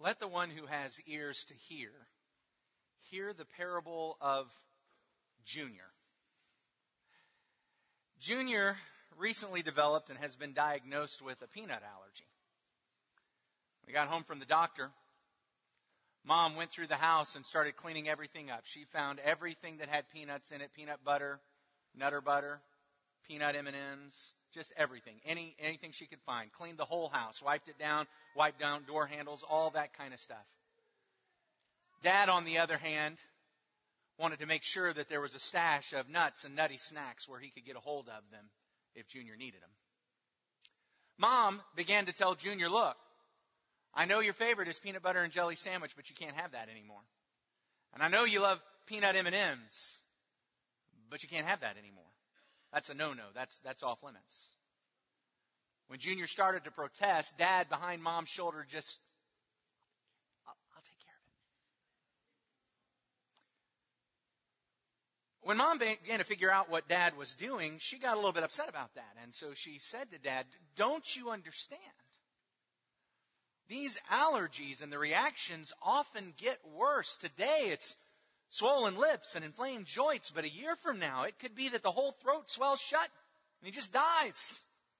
Let the one who has ears to hear the parable of Junior. Junior recently developed and has been diagnosed with a peanut allergy. We got home from the doctor. Mom went through the house and started cleaning everything up. She found everything that had peanuts in it, peanut butter, Nutter Butter, peanut M&Ms, just everything, anything she could find. Cleaned the whole house, wiped it down, wiped down door handles, all that kind of stuff. Dad, on the other hand, wanted to make sure that there was a stash of nuts and nutty snacks where he could get a hold of them if Junior needed them. Mom began to tell Junior, look, I know your favorite is peanut butter and jelly sandwich, but you can't have that anymore. And I know you love peanut M&Ms, but you can't have that anymore. That's a no-no. That's off limits. When Junior started to protest, Dad behind Mom's shoulder just, I'll take care of it. When Mom began to figure out what Dad was doing, she got a little bit upset about that. And so she said to Dad, don't you understand? These allergies and the reactions often get worse. Today it's swollen lips and inflamed joints, but a year from now it could be that the whole throat swells shut and he just dies.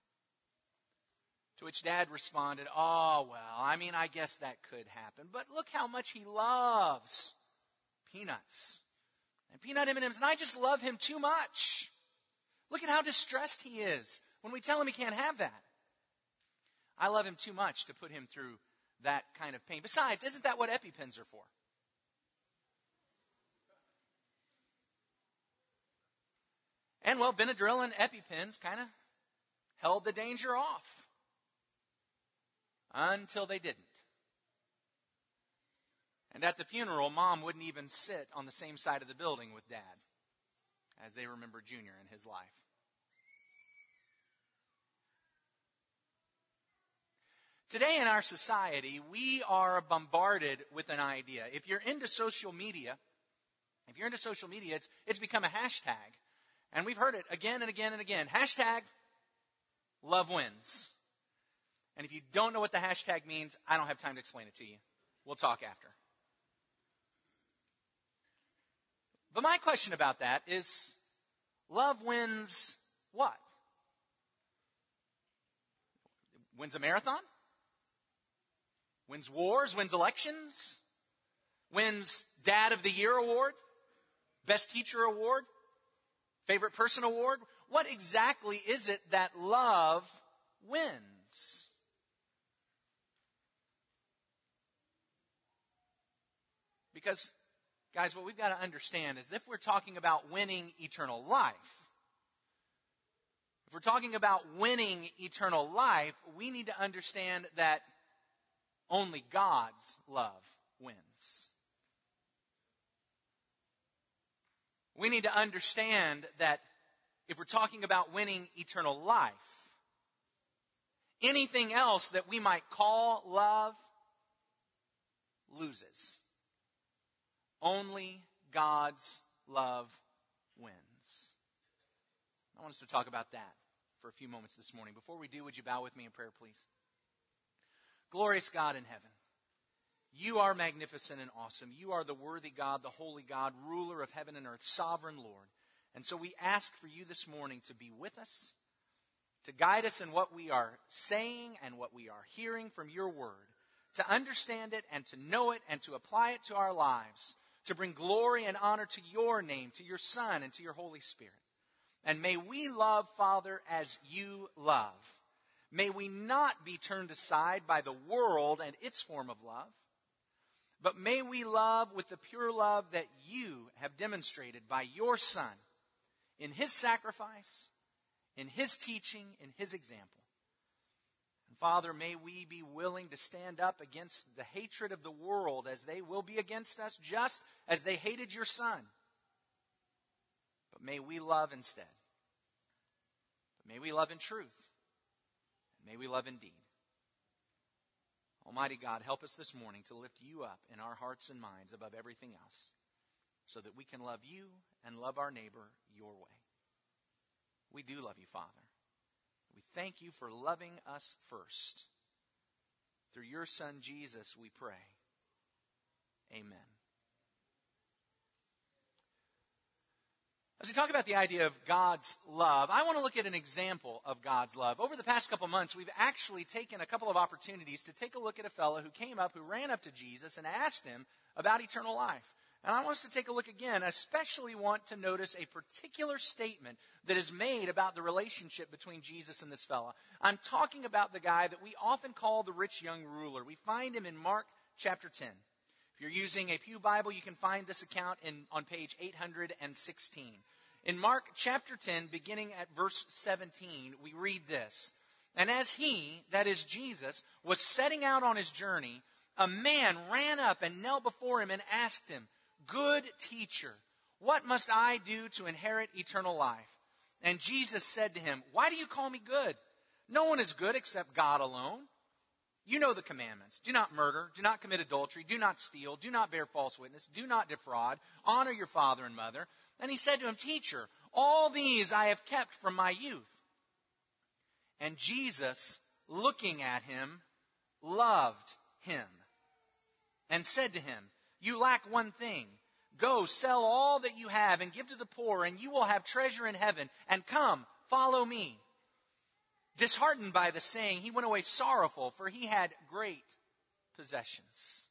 To which Dad responded, oh, well, I guess that could happen, but look how much he loves peanuts and peanut M&Ms, and I just love him too much. Look at how distressed he is when we tell him he can't have that. I love him too much to put him through that kind of pain. Besides, isn't that what EpiPens are for? And well, Benadryl and EpiPens kind of held the danger off until they didn't. And at the funeral, Mom wouldn't even sit on the same side of the building with Dad as they remembered Junior in his life. Today in our society, we are bombarded with an idea. If you're into social media, it's become a hashtag. And we've heard it again and again and again. Hashtag love wins. And if you don't know what the hashtag means, I don't have time to explain it to you. We'll talk after. But my question about that is, love wins what? Wins a marathon? Wins wars? Wins elections? Wins Dad of the Year award? Best Teacher award? Favorite Person award? What exactly is it that love wins? Because, guys, what we've got to understand is if we're talking about winning eternal life, we need to understand that only God's love wins. We need to understand that if we're talking about winning eternal life, anything else that we might call love loses. Only God's love wins. I want us to talk about that for a few moments this morning. Before we do, would you bow with me in prayer, please? Glorious God in heaven, you are magnificent and awesome. You are the worthy God, the holy God, ruler of heaven and earth, sovereign Lord. And so we ask for you this morning to be with us, to guide us in what we are saying and what we are hearing from your word, to understand it and to know it and to apply it to our lives, to bring glory and honor to your name, to your Son, and to your Holy Spirit. And may we love, Father, as you love. May we not be turned aside by the world and its form of love, but may we love with the pure love that you have demonstrated by your Son in his sacrifice, in his teaching, in his example. And Father, may we be willing to stand up against the hatred of the world as they will be against us, just as they hated your Son. But may we love instead. But may we love in truth. May we love indeed. Almighty God, help us this morning to lift you up in our hearts and minds above everything else, so that we can love you and love our neighbor your way. We do love you, Father. We thank you for loving us first. Through your Son, Jesus, we pray. Amen. As we talk about the idea of God's love, I want to look at an example of God's love. Over the past couple months, we've actually taken a couple of opportunities to take a look at a fellow who came up, who ran up to Jesus and asked him about eternal life. And I want us to take a look again. I especially want to notice a particular statement that is made about the relationship between Jesus and this fellow. I'm talking about the guy that we often call the rich young ruler. We find him in Mark chapter 10. If you're using a Pew Bible, you can find this account on page 816. In Mark chapter 10, beginning at verse 17, we read this. And as he, that is Jesus, was setting out on his journey, a man ran up and knelt before him and asked him, "Good teacher, what must I do to inherit eternal life?" And Jesus said to him, "Why do you call me good? No one is good except God alone. You know the commandments. Do not murder. Do not commit adultery. Do not steal. Do not bear false witness. Do not defraud. Honor your father and mother." And he said to him, "Teacher, all these I have kept from my youth." And Jesus, looking at him, loved him and said to him, "You lack one thing. Go, sell all that you have and give to the poor, and you will have treasure in heaven. And come, follow me." Disheartened by the saying, he went away sorrowful, for he had great possessions.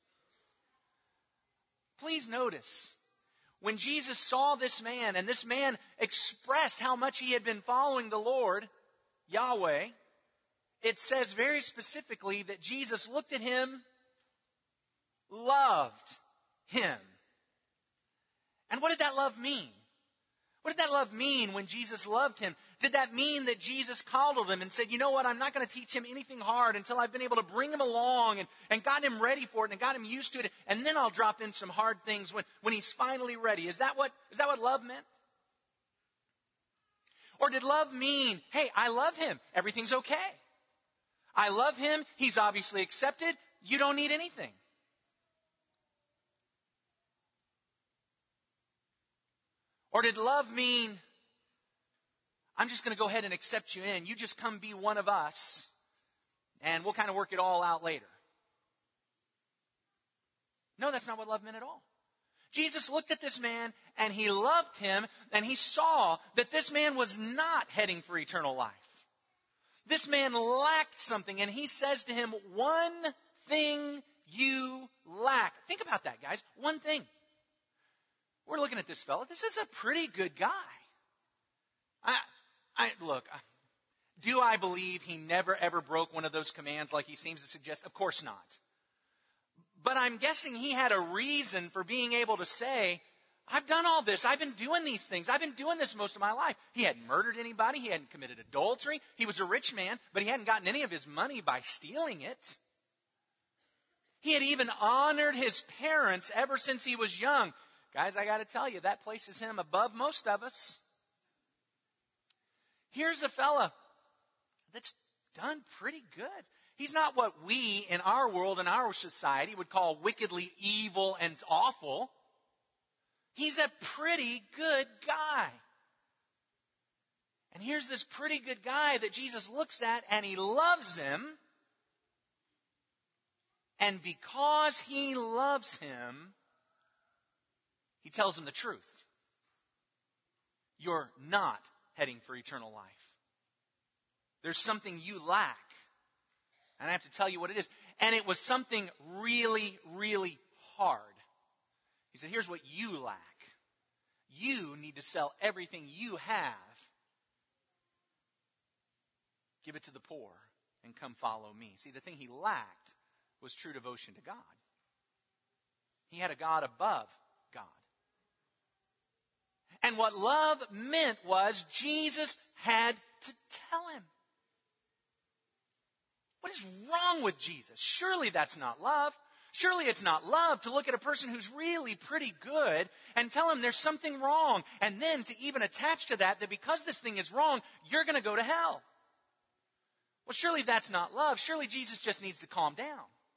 Please notice, when Jesus saw this man, and this man expressed how much he had been following the Lord, Yahweh, it says very specifically that Jesus looked at him, loved him. And what did that love mean? What did that love mean when Jesus loved him? Did that mean that Jesus coddled him and said, "You know what, I'm not going to teach him anything hard until I've been able to bring him along and got him ready for it and got him used to it, and then I'll drop in some hard things when he's finally ready"? Is that what love meant? Or did love mean, hey, I love him, everything's okay. I love him, he's obviously accepted, you don't need anything. Or did love mean, I'm just going to go ahead and accept you in. You just come be one of us, and we'll kind of work it all out later? No, that's not what love meant at all. Jesus looked at this man, and he loved him, and he saw that this man was not heading for eternal life. This man lacked something, and he says to him, "One thing you lack." Think about that, guys. One thing. We're looking at this fellow. This is a pretty good guy. Look, do I believe he never ever broke one of those commands like he seems to suggest? Of course not. But I'm guessing he had a reason for being able to say, I've done all this. I've been doing these things. I've been doing this most of my life. He hadn't murdered anybody. He hadn't committed adultery. He was a rich man, but he hadn't gotten any of his money by stealing it. He had even honored his parents ever since he was young. Guys, I got to tell you, that places him above most of us. Here's a fella that's done pretty good. He's not what we in our world, in our society, would call wickedly evil and awful. He's a pretty good guy. And here's this pretty good guy that Jesus looks at, and he loves him. And because he loves him, he tells him the truth. You're not heading for eternal life. There's something you lack. And I have to tell you what it is. And it was something really, really hard. He said, here's what you lack. You need to sell everything you have, give it to the poor, and come follow me. See, the thing he lacked was true devotion to God. He had a God above God. And what love meant was Jesus had to tell him. What is wrong with Jesus? Surely that's not love. Surely it's not love to look at a person who's really pretty good and tell him there's something wrong. And then to even attach to that because this thing is wrong, you're going to go to hell. Well, surely that's not love. Surely Jesus just needs to calm down.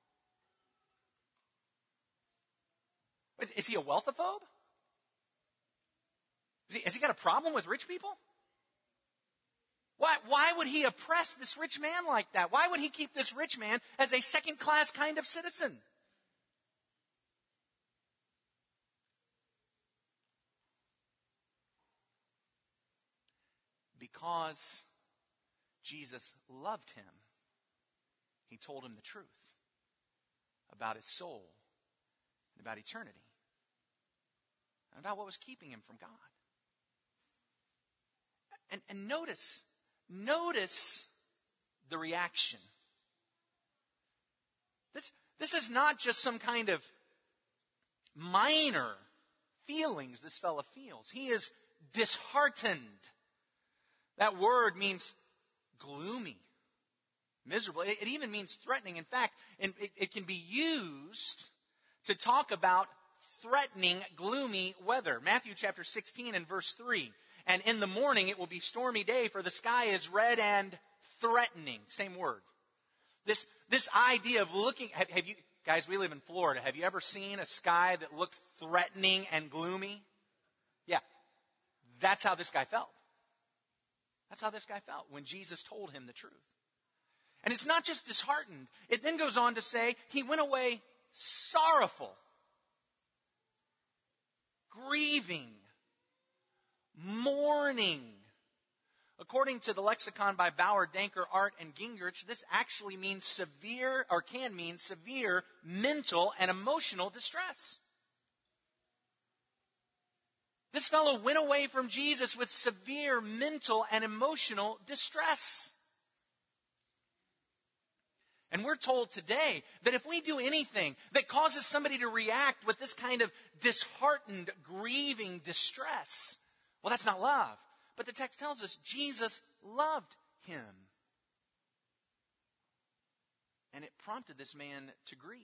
Is he a wealthophobe? Has he got a problem with rich people? Why would he oppress this rich man like that? Why would he keep this rich man as a second-class kind of citizen? because Jesus loved him, he told him the truth about his soul and about eternity and about what was keeping him from God. And notice the reaction. This is not just some kind of minor feelings this fellow feels. He is disheartened. That word means gloomy, miserable. It even means threatening. In fact, it can be used to talk about threatening, gloomy weather. Matthew chapter 16 and verse 3. And in the morning it will be stormy day, for the sky is red and threatening. Same word. This idea of looking, have you, guys, we live in Florida. Have you ever seen a sky that looked threatening and gloomy? Yeah. That's how this guy felt. That's how this guy felt when Jesus told him the truth. And it's not just disheartened. It then goes on to say he went away sorrowful, grieving, mourning. According to the lexicon by Bauer, Danker, Art, and Gingrich, this actually means severe, or can mean severe, mental and emotional distress. This fellow went away from Jesus with severe mental and emotional distress. And we're told today that if we do anything that causes somebody to react with this kind of disheartened, grieving distress, well, that's not love. But the text tells us Jesus loved him. And it prompted this man to grieve.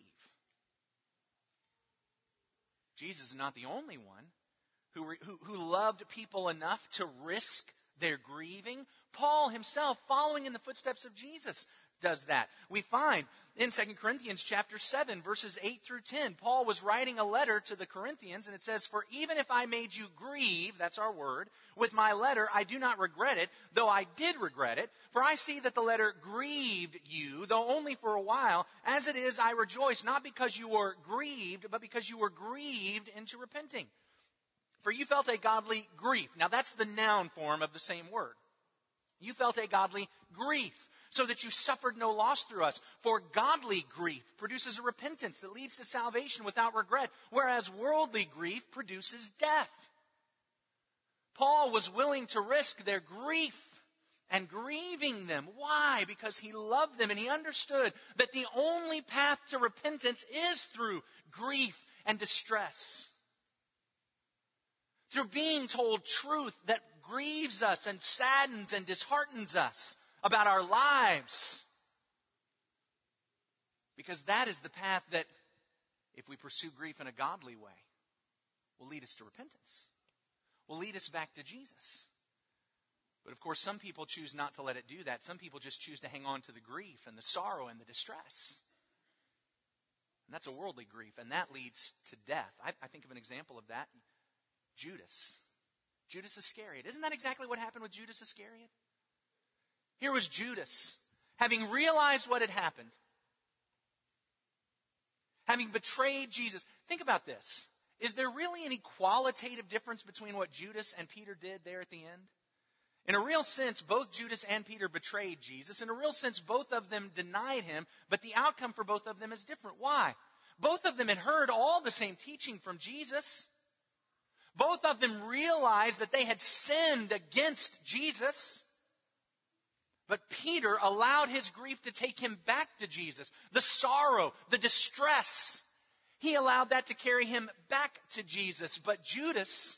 Jesus is not the only one who loved people enough to risk their grieving. Paul himself, following in the footsteps of Jesus, does that. We find in 2 Corinthians chapter 7, verses 8 through 10, Paul was writing a letter to the Corinthians, and it says, "For even if I made you grieve," that's our word, "with my letter, I do not regret it, though I did regret it. For I see that the letter grieved you, though only for a while. As it is, I rejoice, not because you were grieved, but because you were grieved into repenting. For you felt a godly grief." Now that's the noun form of the same word. You felt a godly grief, so that you suffered no loss through us. For godly grief produces a repentance that leads to salvation without regret, whereas worldly grief produces death. Paul was willing to risk their grief and grieving them. Why? Because he loved them and he understood that the only path to repentance is through grief and distress. Through being told truth that grieves us and saddens and disheartens us about our lives. Because that is the path that, if we pursue grief in a godly way, will lead us to repentance. Will lead us back to Jesus. But of course, some people choose not to let it do that. Some people just choose to hang on to the grief and the sorrow and the distress. And that's a worldly grief, and that leads to death. I think of an example of that. Judas Iscariot. Isn't that exactly what happened with Judas Iscariot? Here was Judas, having realized what had happened, having betrayed Jesus. Think about this. Is there really any qualitative difference between what Judas and Peter did there at the end? In a real sense, both Judas and Peter betrayed Jesus. In a real sense, both of them denied him, but the outcome for both of them is different. Why? Both of them had heard all the same teaching from Jesus. Both of them realized that they had sinned against Jesus. But Peter allowed his grief to take him back to Jesus. The sorrow, the distress, he allowed that to carry him back to Jesus. But Judas,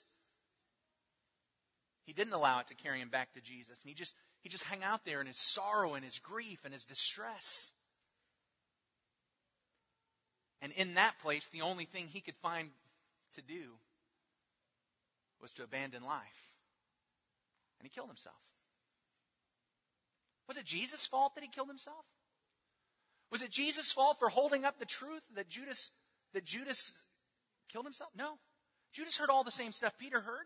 he didn't allow it to carry him back to Jesus. And he just hung out there in his sorrow and his grief and his distress. And in that place, the only thing he could find to do was to abandon life. And he killed himself. Was it Jesus' fault that he killed himself? Was it Jesus' fault for holding up the truth that Judas killed himself? No. Judas heard all the same stuff Peter heard.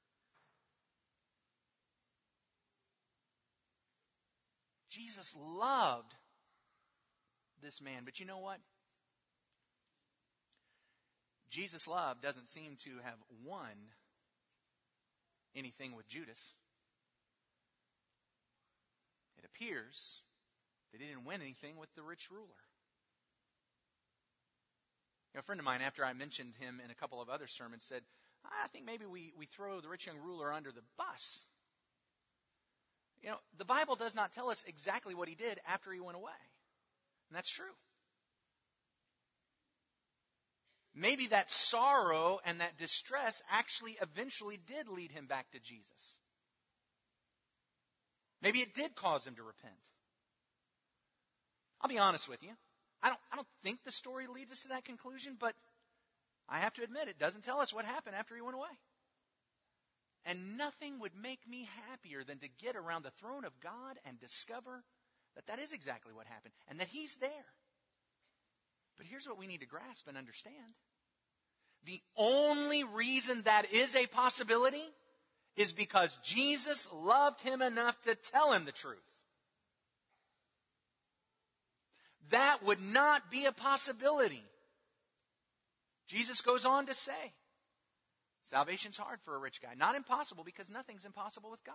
Jesus loved this man. But you know what? Jesus' love doesn't seem to have won anything with Judas. appears that he didn't win anything with the rich ruler. A friend of mine, after I mentioned him in a couple of other sermons, said, I think maybe we throw the rich young ruler under the bus. The Bible does not tell us exactly what he did after he went away. And that's true. Maybe that sorrow and that distress actually eventually did lead him back to Jesus. Maybe it did cause him to repent. I'll be honest with you. I don't think the story leads us to that conclusion, but I have to admit it doesn't tell us what happened after he went away. And nothing would make me happier than to get around the throne of God and discover that that is exactly what happened and that he's there. But here's what we need to grasp and understand. The only reason that is a possibility is because Jesus loved him enough to tell him the truth. That would not be a possibility. Jesus goes on to say, salvation's hard for a rich guy. Not impossible, because nothing's impossible with God.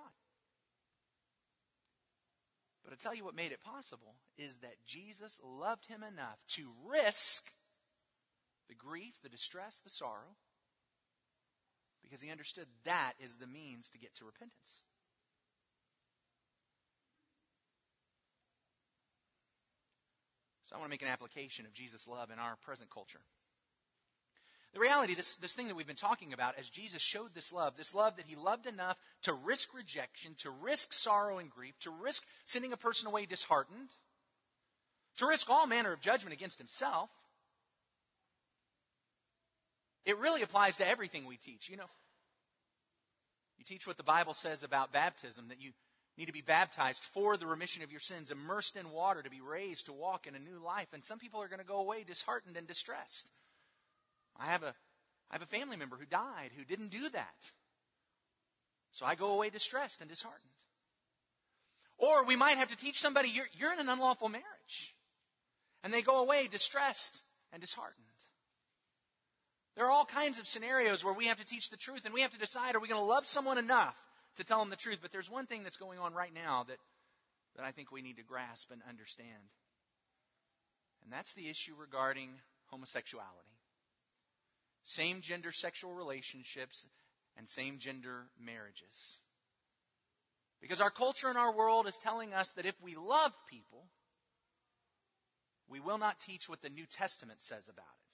But I tell you what made it possible is that Jesus loved him enough to risk the grief, the distress, the sorrow, because he understood that is the means to get to repentance. So I want to make an application of Jesus' love in our present culture. The reality, this thing that we've been talking about, as Jesus showed this love that he loved enough to risk rejection, to risk sorrow and grief, to risk sending a person away disheartened, to risk all manner of judgment against himself. It really applies to everything we teach. You teach what the Bible says about baptism, that you need to be baptized for the remission of your sins, immersed in water to be raised to walk in a new life. And some people are going to go away disheartened and distressed. I have a family member who died who didn't do that. So I go away distressed and disheartened. Or we might have to teach somebody, you're in an unlawful marriage. And they go away distressed and disheartened. There are all kinds of scenarios where we have to teach the truth, and we have to decide, are we going to love someone enough to tell them the truth? But there's one thing that's going on right now that I think we need to grasp and understand. And that's the issue regarding homosexuality. Same-gender sexual relationships and same-gender marriages. Because our culture and our world is telling us that if we love people, we will not teach what the New Testament says about it.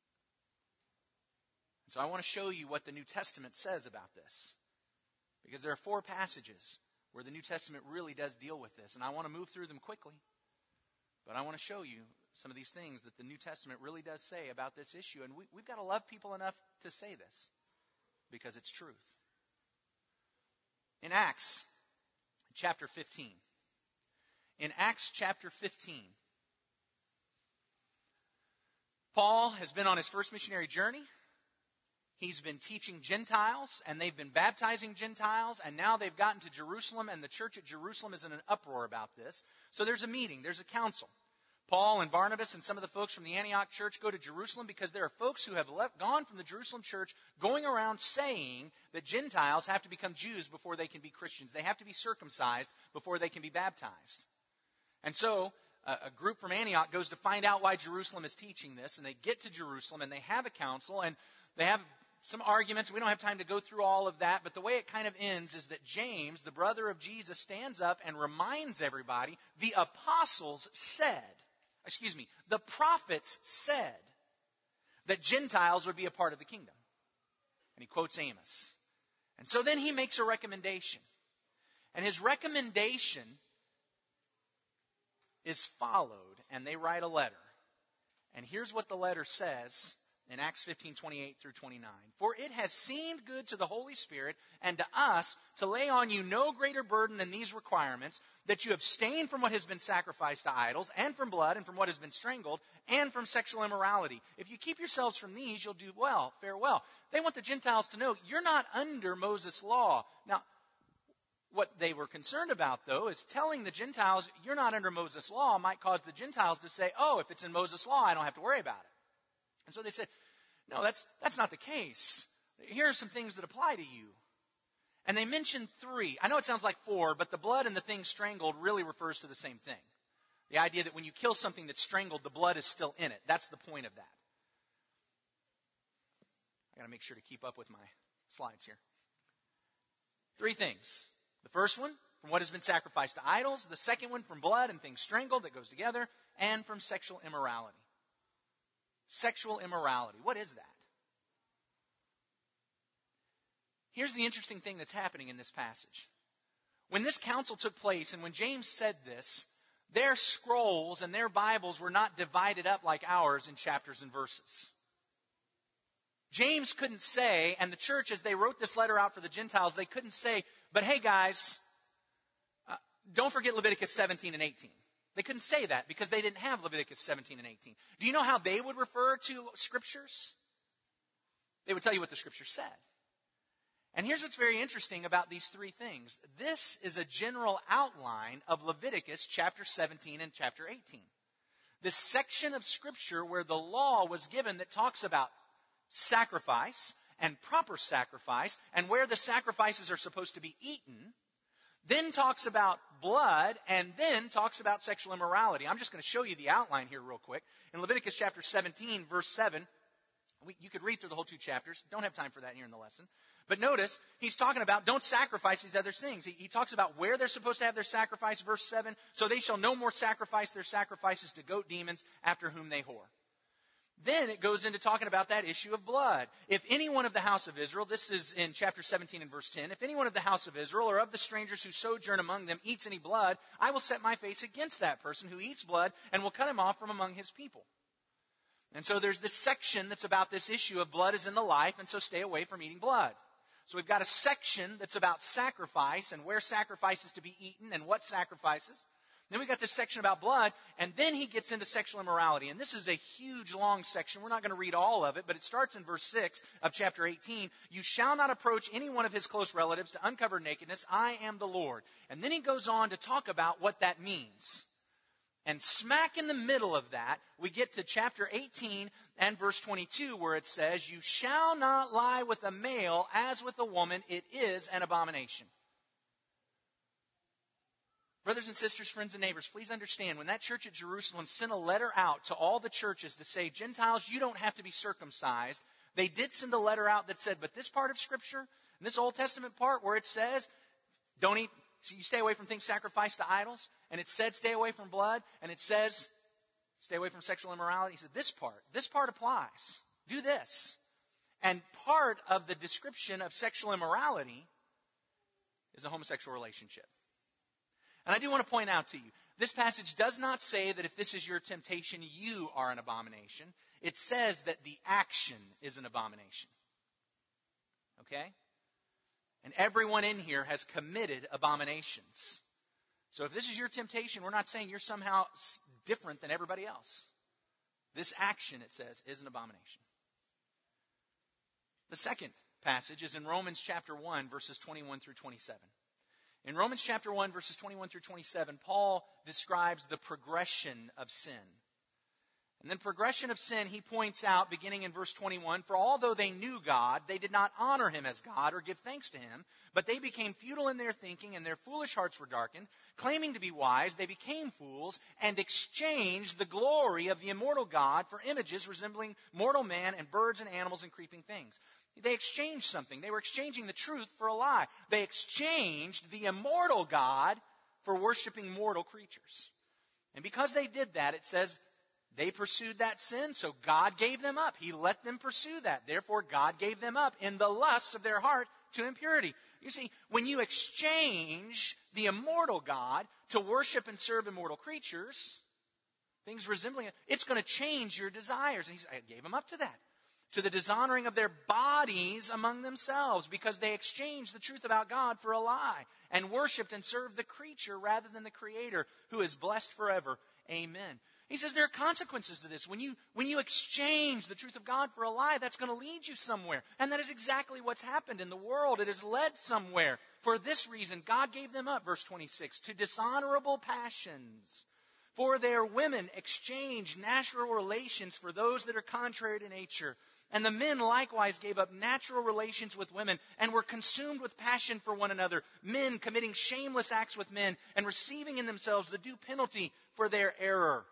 So I want to show you what the New Testament says about this. Because there are 4 passages where the New Testament really does deal with this. And I want to move through them quickly. But I want to show you some of these things that the New Testament really does say about this issue. And we've got to love people enough to say this. Because it's truth. In Acts chapter 15. In Acts chapter 15. Paul has been on his first missionary journey. He's been teaching Gentiles, and they've been baptizing Gentiles, and now they've gotten to Jerusalem, and the church at Jerusalem is in an uproar about this. So there's a meeting, there's a council. Paul and Barnabas and some of the folks from the Antioch church go to Jerusalem because there are folks who have gone from the Jerusalem church going around saying that Gentiles have to become Jews before they can be Christians. They have to be circumcised before they can be baptized. And so a group from Antioch goes to find out why Jerusalem is teaching this, and they get to Jerusalem, and they have a council, and they have some arguments. We don't have time to go through all of that, but the way it kind of ends is that James, the brother of Jesus, stands up and reminds everybody, the prophets said that Gentiles would be a part of the kingdom. And he quotes Amos. And so then he makes a recommendation. And his recommendation is followed, and they write a letter. And here's what the letter says in Acts 15:28 through 29. For it has seemed good to the Holy Spirit and to us to lay on you no greater burden than these requirements, that you abstain from what has been sacrificed to idols, and from blood, and from what has been strangled, and from sexual immorality. If you keep yourselves from these, you'll do well, fare well. They want the Gentiles to know you're not under Moses' law. Now, what they were concerned about, though, is telling the Gentiles you're not under Moses' law might cause the Gentiles to say, oh, if it's in Moses' law, I don't have to worry about it. And so they said, no, that's not the case. Here are some things that apply to you. And they mention 3. I know it sounds like 4, but the blood and the thing strangled really refers to the same thing. The idea that when you kill something that's strangled, the blood is still in it. That's the point of that. I got to make sure to keep up with my slides here. 3 things. The first one, from what has been sacrificed to idols. The second one, from blood and things strangled, that goes together. And from sexual immorality. Sexual immorality. What is that? Here's the interesting thing that's happening in this passage. When this council took place and when James said this, their scrolls and their Bibles were not divided up like ours in chapters and verses. James couldn't say, and the church, as they wrote this letter out for the Gentiles, they couldn't say, but hey guys, don't forget Leviticus 17 and 18. They couldn't say that because they didn't have Leviticus 17 and 18. Do you know how they would refer to scriptures? They would tell you what the scripture said. And here's what's very interesting about these 3 things. This is a general outline of Leviticus chapter 17 and chapter 18. This section of scripture where the law was given that talks about sacrifice and proper sacrifice and where the sacrifices are supposed to be eaten, then talks about blood, and then talks about sexual immorality. I'm just going to show you the outline here real quick. In Leviticus chapter 17, verse 7, you could read through the whole 2 chapters. Don't have time for that here in the lesson. But notice, he's talking about don't sacrifice these other things. He talks about where they're supposed to have their sacrifice, verse 7. So they shall no more sacrifice their sacrifices to goat demons after whom they whore. Then it goes into talking about that issue of blood. If anyone of the house of Israel, this is in chapter 17 and verse 10, if anyone of the house of Israel or of the strangers who sojourn among them eats any blood, I will set my face against that person who eats blood and will cut him off from among his people. And so there's this section that's about this issue of blood is in the life, and so stay away from eating blood. So we've got a section that's about sacrifice and where sacrifice is to be eaten and what sacrifices. Then we've got this section about blood, and then he gets into sexual immorality. And this is a huge, long section. We're not going to read all of it, but it starts in verse 6 of chapter 18. You shall not approach any one of his close relatives to uncover nakedness. I am the Lord. And then he goes on to talk about what that means. And smack in the middle of that, we get to chapter 18 and verse 22, where it says, you shall not lie with a male as with a woman. It is an abomination. Brothers and sisters, friends and neighbors, please understand, when that church at Jerusalem sent a letter out to all the churches to say, Gentiles, you don't have to be circumcised, they did send a letter out that said, but this part of Scripture, and this Old Testament part where it says, don't eat, so you stay away from things sacrificed to idols, and it said stay away from blood, and it says stay away from sexual immorality. He said, this part applies. Do this. And part of the description of sexual immorality is a homosexual relationship. And I do want to point out to you, this passage does not say that if this is your temptation, you are an abomination. It says that the action is an abomination. Okay? And everyone in here has committed abominations. So if this is your temptation, we're not saying you're somehow different than everybody else. This action, it says, is an abomination. The second passage is in Romans chapter 1, verses 21 through 27. In Romans chapter 1, verses 21 through 27, Paul describes the progression of sin. And then progression of sin, he points out, beginning in verse 21, for although they knew God, they did not honor him as God or give thanks to him, but they became futile in their thinking, and their foolish hearts were darkened. Claiming to be wise, they became fools and exchanged the glory of the immortal God for images resembling mortal man and birds and animals and creeping things. They exchanged something. They were exchanging the truth for a lie. They exchanged the immortal God for worshiping mortal creatures. And because they did that, it says they pursued that sin, so God gave them up. He let them pursue that. Therefore, God gave them up in the lusts of their heart to impurity. You see, when you exchange the immortal God to worship and serve immortal creatures, things resembling it, it's going to change your desires. And I gave them up to that. To the dishonoring of their bodies among themselves, because they exchanged the truth about God for a lie and worshipped and served the creature rather than the Creator, who is blessed forever. Amen. He says there are consequences to this. When you exchange the truth of God for a lie, that's going to lead you somewhere. And that is exactly what's happened in the world. It has led somewhere. For this reason, God gave them up, verse 26, to dishonorable passions. For their women exchange natural relations for those that are contrary to nature. And the men likewise gave up natural relations with women and were consumed with passion for one another, men committing shameless acts with men and receiving in themselves the due penalty for their error.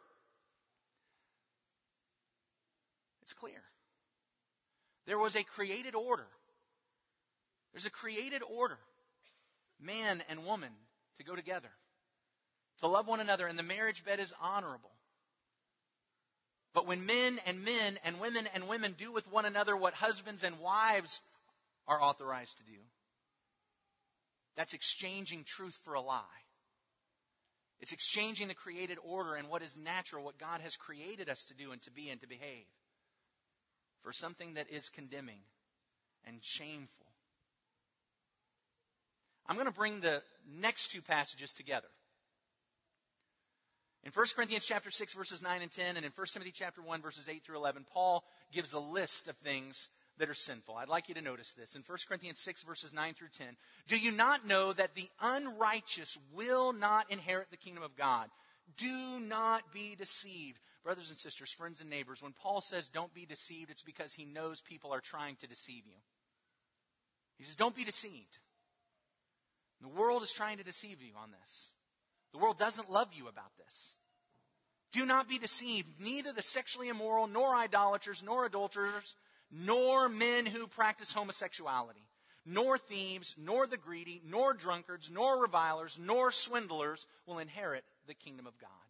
It's clear. There was a created order. There's a created order. Man and woman to go together, to love one another, and the marriage bed is honorable. But when men and women do with one another what husbands and wives are authorized to do, that's exchanging truth for a lie. It's exchanging the created order and what is natural, what God has created us to do and to be and to behave, for something that is condemning and shameful. I'm going to bring the next two passages together. In 1 Corinthians chapter 6, verses 9 and 10, and in 1 Timothy chapter 1, verses 8 through 11, Paul gives a list of things that are sinful. I'd like you to notice this. In 1 Corinthians 6, verses 9 through 10, do you not know that the unrighteous will not inherit the kingdom of God? Do not be deceived. Brothers and sisters, friends and neighbors, when Paul says don't be deceived, it's because he knows people are trying to deceive you. He says don't be deceived. The world is trying to deceive you on this. The world doesn't love you about this. Do not be deceived. Neither the sexually immoral, nor idolaters, nor adulterers, nor men who practice homosexuality, nor thieves, nor the greedy, nor drunkards, nor revilers, nor swindlers will inherit the kingdom of God.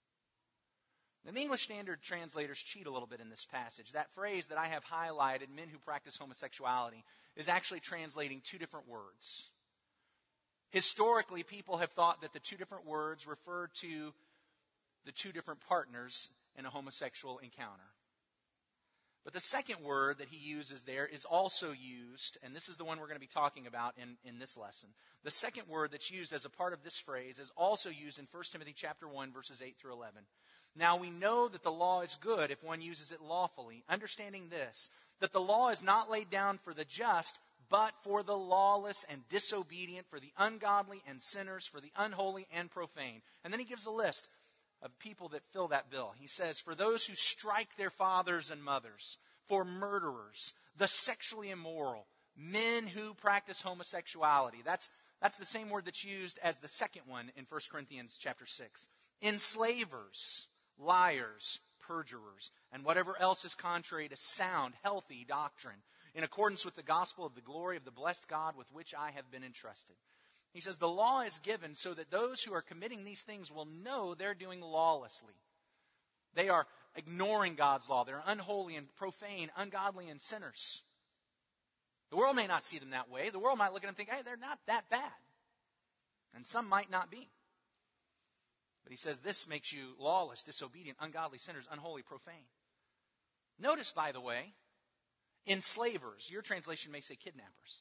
Now, the English Standard translators cheat a little bit in this passage. That phrase that I have highlighted, men who practice homosexuality, is actually translating two different words. Historically, people have thought that the two different words refer to the two different partners in a homosexual encounter. But the second word that he uses there is also used, and this is the one we're going to be talking about in this lesson. The second word that's used as a part of this phrase is also used in 1 Timothy chapter 1, verses 8 through 11. Now we know that the law is good if one uses it lawfully, understanding this, that the law is not laid down for the just, but for the lawless and disobedient, for the ungodly and sinners, for the unholy and profane. And then he gives a list of people that fill that bill. He says, for those who strike their fathers and mothers, for murderers, the sexually immoral, men who practice homosexuality. That's the same word that's used as the second one in 1 Corinthians chapter 6. Enslavers, liars, perjurers, and whatever else is contrary to sound, healthy doctrine, in accordance with the gospel of the glory of the blessed God with which I have been entrusted. He says the law is given so that those who are committing these things will know they're doing lawlessly. They are ignoring God's law. They're unholy and profane, ungodly and sinners. The world may not see them that way. The world might look at them and think, hey, they're not that bad. And some might not be. But he says this makes you lawless, disobedient, ungodly, sinners, unholy, profane. Notice, by the way, enslavers. Your translation may say kidnappers.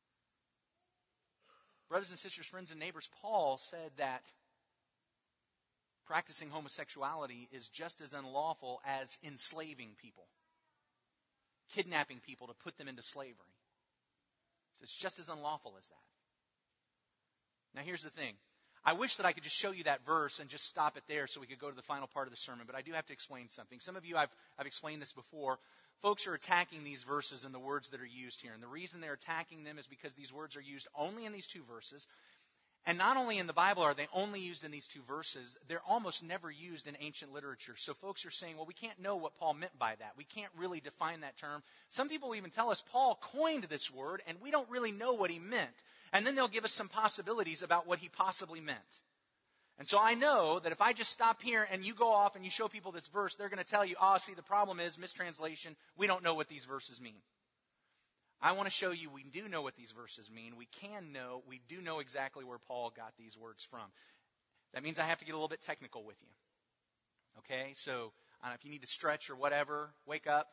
Brothers and sisters, friends and neighbors, Paul said that practicing homosexuality is just as unlawful as enslaving people, kidnapping people to put them into slavery. So it's just as unlawful as that. Now here's the thing. I wish that I could just show you that verse and just stop it there so we could go to the final part of the sermon, but I do have to explain something. Some of you, I've explained this before. Folks are attacking these verses and the words that are used here. And the reason they're attacking them is because these words are used only in these two verses. And not only in the Bible are they only used in these two verses, they're almost never used in ancient literature. So folks are saying, well, we can't know what Paul meant by that. We can't really define that term. Some people even tell us Paul coined this word and we don't really know what he meant. And then they'll give us some possibilities about what he possibly meant. And so I know that if I just stop here and you go off and you show people this verse, they're going to tell you, see, the problem is mistranslation. We don't know what these verses mean. I want to show you we do know what these verses mean. We do know exactly where Paul got these words from. That means I have to get a little bit technical with you. Okay, so if you need to stretch or whatever, wake up.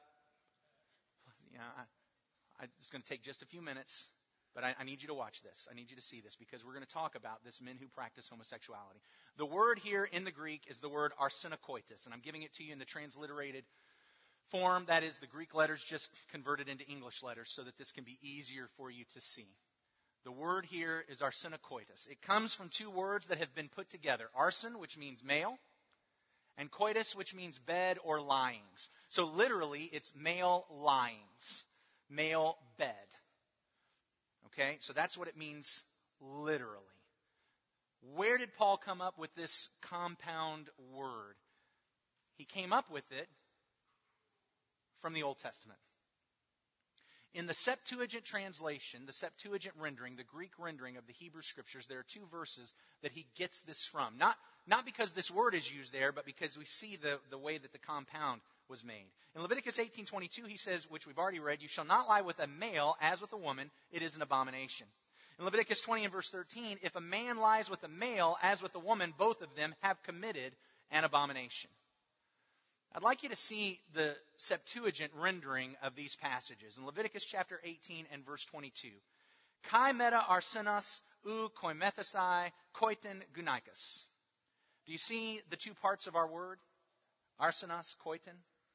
It's going to take just a few minutes, but I need you to watch this. I need you to see this because we're going to talk about this men who practice homosexuality. The word here in the Greek is the word arsenokoitos, and I'm giving it to you in the transliterated form. That is the Greek letters just converted into English letters so that this can be easier for you to see. The word here is arsenokoitos. It comes from two words that have been put together. Arsen, which means male, and coitus, which means bed or lyings. So literally, it's male lyings, male bed. Okay, so that's what it means literally. Where did Paul come up with this compound word? He came up with it from the Old Testament. In the Septuagint translation, the Septuagint rendering, the Greek rendering of the Hebrew Scriptures, there are two verses that he gets this from. Not because this word is used there, but because we see the way that the compound was made. In Leviticus 18:22, he says, which we've already read, "You shall not lie with a male as with a woman, it is an abomination." In Leviticus 20 and verse 13, "If a man lies with a male as with a woman, both of them have committed an abomination." I'd like you to see the Septuagint rendering of these passages. In Leviticus chapter 18 and verse 22, "Kai meta arsenos u koimethesai koiten gunaikas." Do you see the two parts of our word? Arsenos, koiten.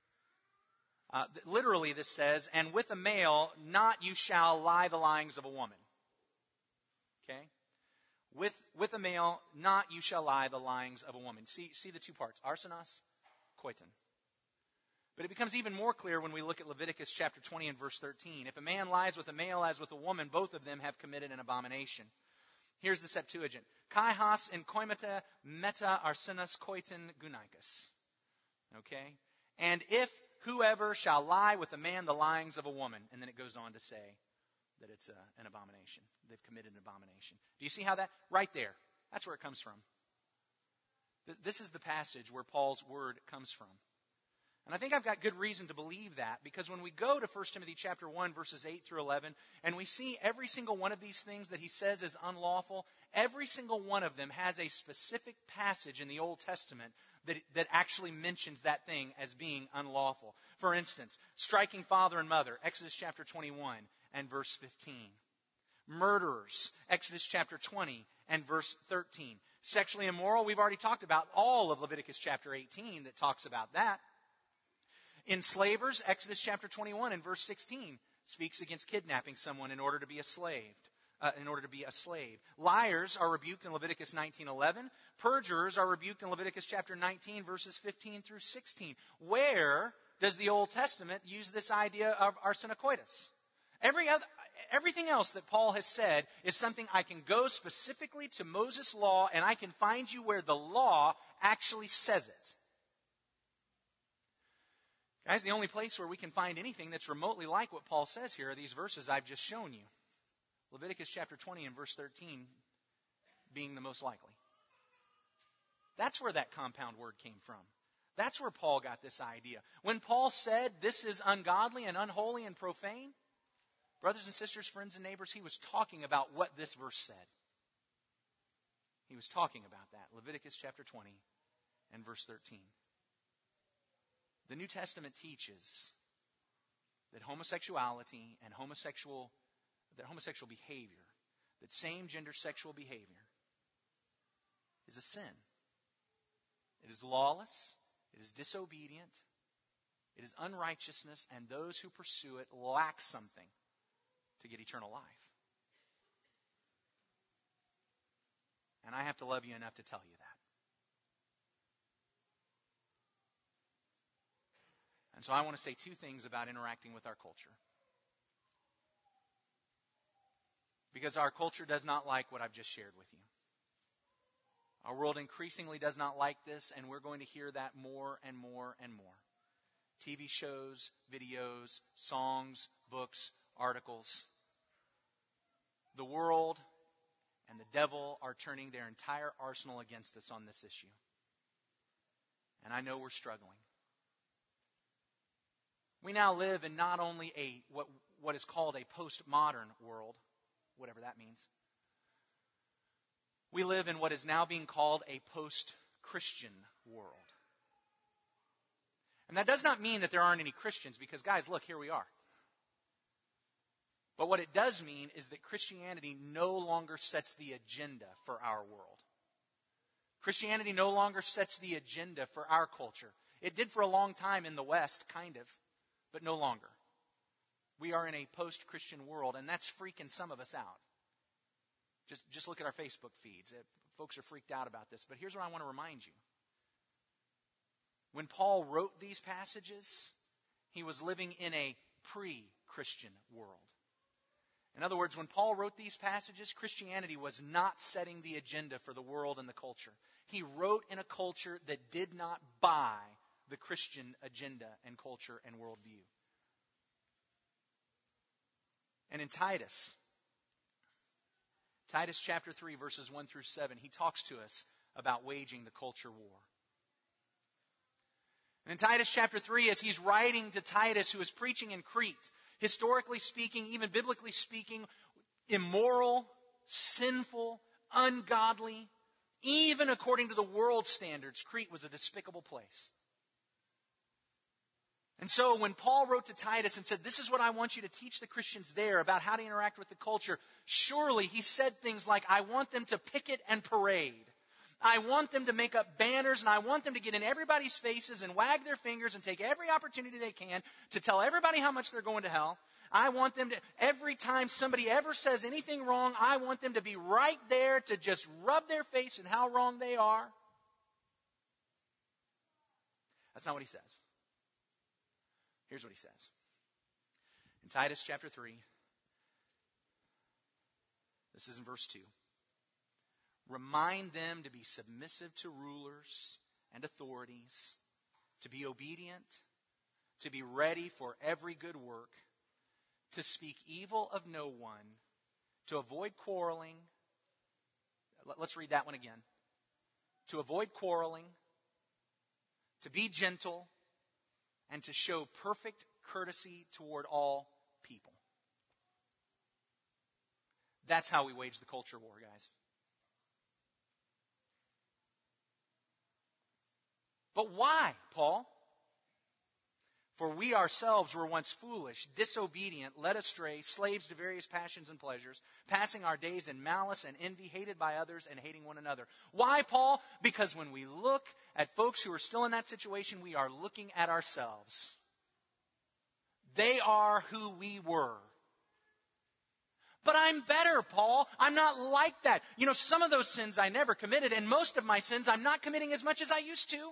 Literally this says, "And with a male, not you shall lie the lyings of a woman." Okay? With a male, not you shall lie the lyings of a woman. See the two parts. Arsenos, koiten. But it becomes even more clear when we look at Leviticus chapter 20 and verse 13. "If a man lies with a male as with a woman, both of them have committed an abomination." Here's the Septuagint. "Kai has in koimeta meta arsenos koiten gunaikas." Okay? "And if whoever shall lie with a man the lyings of a woman," and then it goes on to say that it's an abomination. They've committed an abomination. Do you see how that? Right there. That's where it comes from. This is the passage where Paul's word comes from. And I think I've got good reason to believe that, because when we go to 1 Timothy chapter 1, verses 8 through 11, and we see every single one of these things that he says is unlawful, every single one of them has a specific passage in the Old Testament that actually mentions that thing as being unlawful. For instance, striking father and mother, Exodus chapter 21 and verse 15. Murderers, Exodus chapter 20 and verse 13. Sexually immoral, we've already talked about all of Leviticus chapter 18 that talks about that. Enslavers, Exodus chapter 21 and verse 16 speaks against kidnapping someone in order to be a slave. Liars are rebuked in Leviticus 19:11. Perjurers are rebuked in Leviticus chapter 19 verses 15 through 16. Where does the Old Testament use this idea of arsenokoitus? Everything else that Paul has said is something I can go specifically to Moses' law and I can find you where the law actually says it. Guys, the only place where we can find anything that's remotely like what Paul says here are these verses I've just shown you. Leviticus chapter 20 and verse 13 being the most likely. That's where that compound word came from. That's where Paul got this idea. When Paul said this is ungodly and unholy and profane, brothers and sisters, friends and neighbors, he was talking about what this verse said. He was talking about that. Leviticus chapter 20 and verse 13. The New Testament teaches that homosexuality and homosexual behavior, that same-gender sexual behavior, is a sin. It is lawless. It is disobedient. It is unrighteousness, and those who pursue it lack something to get eternal life. And I have to love you enough to tell you that. And so I want to say two things about interacting with our culture. Because our culture does not like what I've just shared with you. Our world increasingly does not like this, and we're going to hear that more and more and more. TV shows, videos, songs, books, articles. The world and the devil are turning their entire arsenal against us on this issue. And I know we're struggling. We now live in not only what is called a postmodern world, whatever that means. We live in what is now being called a post-Christian world. And that does not mean that there aren't any Christians, because guys, look, here we are. But what it does mean is that Christianity no longer sets the agenda for our world. Christianity no longer sets the agenda for our culture. It did for a long time in the West, kind of, but no longer. We are in a post-Christian world, and that's freaking some of us out. Just look at our Facebook feeds. Folks are freaked out about this. But here's what I want to remind you. When Paul wrote these passages, he was living in a pre-Christian world. In other words, when Paul wrote these passages, Christianity was not setting the agenda for the world and the culture. He wrote in a culture that did not buy the Christian agenda and culture and worldview. And in Titus chapter 3, verses 1 through 7, he talks to us about waging the culture war. And in Titus chapter 3, as he's writing to Titus, who is preaching in Crete, historically speaking, even biblically speaking, immoral, sinful, ungodly, even according to the world standards, Crete was a despicable place. And so when Paul wrote to Titus and said, this is what I want you to teach the Christians there about how to interact with the culture, surely he said things like, I want them to picket and parade. I want them to make up banners, and I want them to get in everybody's faces and wag their fingers and take every opportunity they can to tell everybody how much they're going to hell. I want them to, every time somebody ever says anything wrong, I want them to be right there to just rub their face in how wrong they are. That's not what he says. Here's what he says. In Titus chapter 3, this is in verse 2. Remind them to be submissive to rulers and authorities, to be obedient, to be ready for every good work, to speak evil of no one, to avoid quarreling. Let's read that one again. To avoid quarreling, to be gentle, and to show perfect courtesy toward all people. That's how we wage the culture war, guys. But why, Paul? For we ourselves were once foolish, disobedient, led astray, slaves to various passions and pleasures, passing our days in malice and envy, hated by others and hating one another. Why, Paul? Because when we look at folks who are still in that situation, we are looking at ourselves. They are who we were. But I'm better, Paul. I'm not like that. You know, some of those sins I never committed, and most of my sins I'm not committing as much as I used to.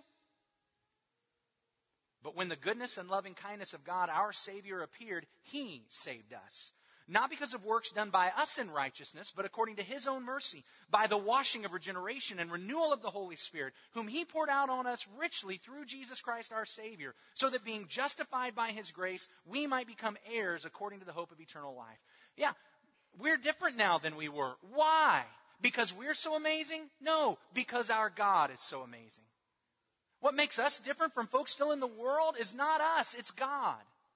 But when the goodness and loving kindness of God, our Savior, appeared, He saved us. Not because of works done by us in righteousness, but according to His own mercy, by the washing of regeneration and renewal of the Holy Spirit, whom He poured out on us richly through Jesus Christ our Savior, so that being justified by His grace, we might become heirs according to the hope of eternal life. Yeah, we're different now than we were. Why? Because we're so amazing? No, because our God is so amazing. What makes us different from folks still in the world is not us, it's God.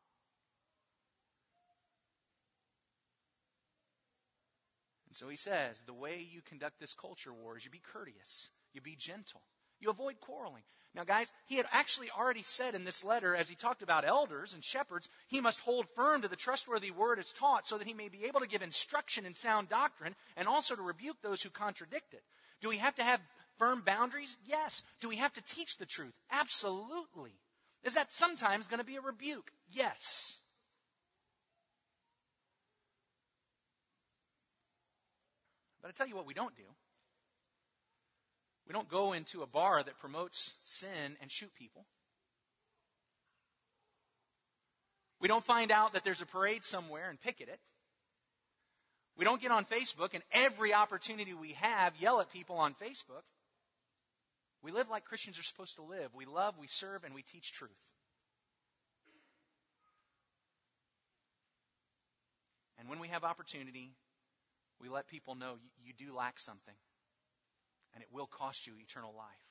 And so he says, the way you conduct this culture war is you be courteous, you be gentle, you avoid quarreling. Now guys, he had actually already said in this letter, as he talked about elders and shepherds, he must hold firm to the trustworthy word as taught so that he may be able to give instruction in sound doctrine and also to rebuke those who contradict it. Do we have to have firm boundaries? Yes. Do we have to teach the truth? Absolutely. Is that sometimes going to be a rebuke? Yes. But I tell you what we don't do. We don't go into a bar that promotes sin and shoot people. We don't find out that there's a parade somewhere and picket it. We don't get on Facebook and every opportunity we have yell at people on Facebook. We live like Christians are supposed to live. We love, we serve, and we teach truth. And when we have opportunity, we let people know you do lack something. And it will cost you eternal life.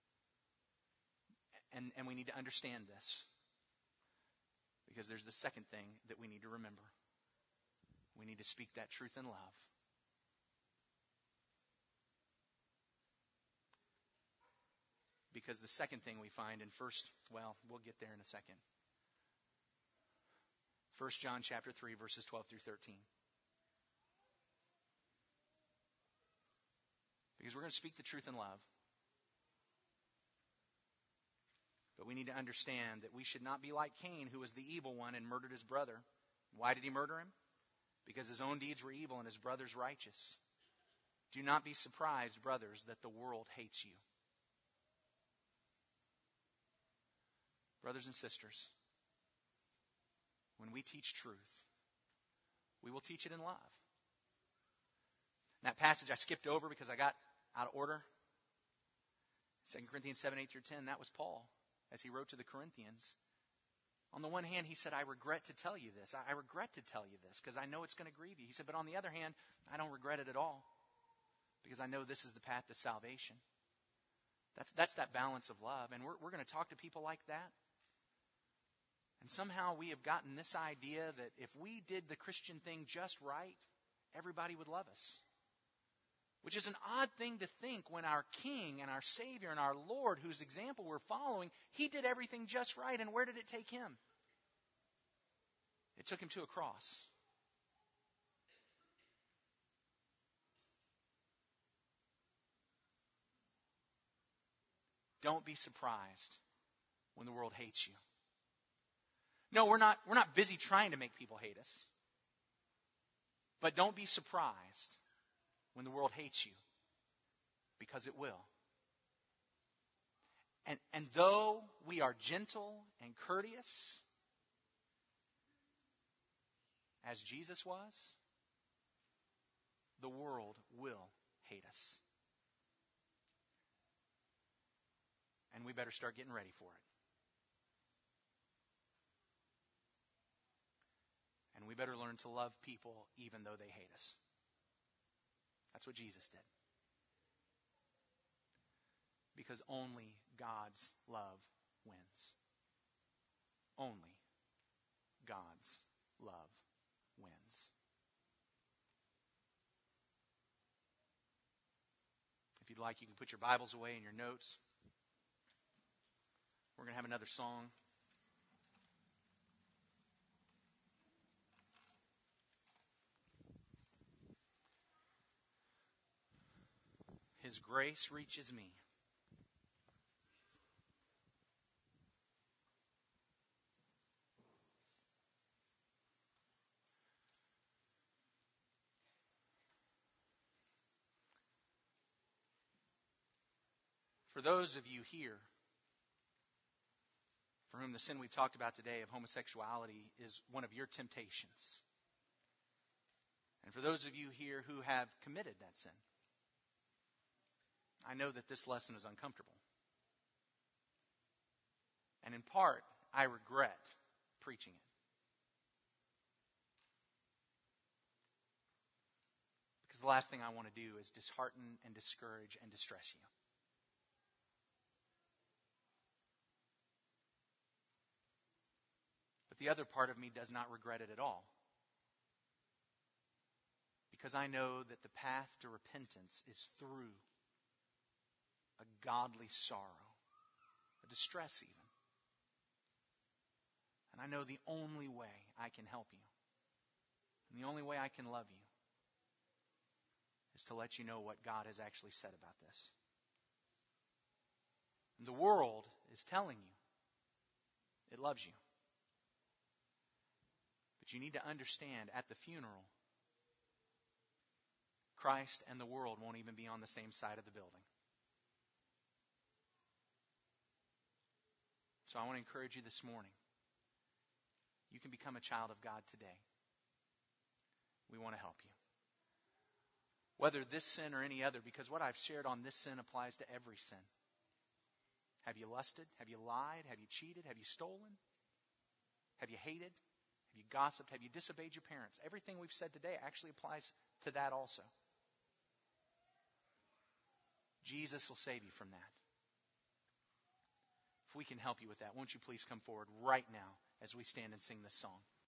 And we need to understand this. Because there's the second thing that we need to remember. We need to speak that truth in love. Because the second thing we find in we'll get there in a second. 1 John chapter 3, verses 12 through 13. Because we're going to speak the truth in love. But we need to understand that we should not be like Cain, who was the evil one and murdered his brother. Why did he murder him? Because his own deeds were evil and his brother's righteous. Do not be surprised, brothers, that the world hates you. Brothers and sisters, when we teach truth, we will teach it in love. That passage I skipped over because I got out of order. 2 Corinthians 7, 8 through 10, that was Paul as he wrote to the Corinthians. On the one hand, he said, I regret to tell you this. I regret to tell you this because I know it's going to grieve you. He said, but on the other hand, I don't regret it at all because I know this is the path to salvation. That's that balance of love. And we're going to talk to people like that. And somehow we have gotten this idea that if we did the Christian thing just right, everybody would love us. Which is an odd thing to think when our King and our Savior and our Lord, whose example we're following, He did everything just right. And where did it take Him? It took Him to a cross. Don't be surprised when the world hates you. No, we're not busy trying to make people hate us. But don't be surprised when the world hates you, because it will. And though we are gentle and courteous, as Jesus was, the world will hate us. And we better start getting ready for it. And we better learn to love people even though they hate us. That's what Jesus did. Because only God's love wins. Only God's love wins. If you'd like, you can put your Bibles away in your notes. We're going to have another song. His grace reaches me. For those of you here for whom the sin we've talked about today of homosexuality is one of your temptations, and for those of you here who have committed that sin, I know that this lesson is uncomfortable. And in part, I regret preaching it. Because the last thing I want to do is dishearten and discourage and distress you. But the other part of me does not regret it at all. Because I know that the path to repentance is through a godly sorrow, a distress even. And I know the only way I can help you, and the only way I can love you, is to let you know what God has actually said about this. And the world is telling you it loves you. But you need to understand, at the funeral, Christ and the world won't even be on the same side of the building. So I want to encourage you this morning. You can become a child of God today. We want to help you. Whether this sin or any other, because what I've shared on this sin applies to every sin. Have you lusted? Have you lied? Have you cheated? Have you stolen? Have you hated? Have you gossiped? Have you disobeyed your parents? Everything we've said today actually applies to that also. Jesus will save you from that. If we can help you with that, won't you please come forward right now as we stand and sing this song?